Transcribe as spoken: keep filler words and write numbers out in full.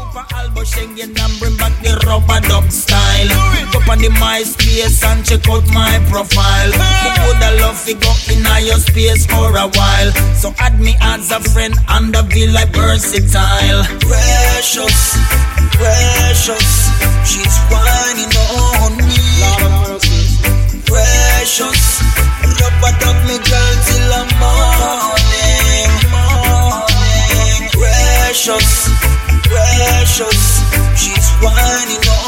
for Albo Schengen and bring back the rubber duck style. Go up on the MySpace and check out my profile. Who woulda love to go in your space for a while? So add me as a friend and the be like versatile. Precious, precious, she's whining on me. Precious, rubber duck me girl till the morning, morning. Precious, precious, she's whining on me.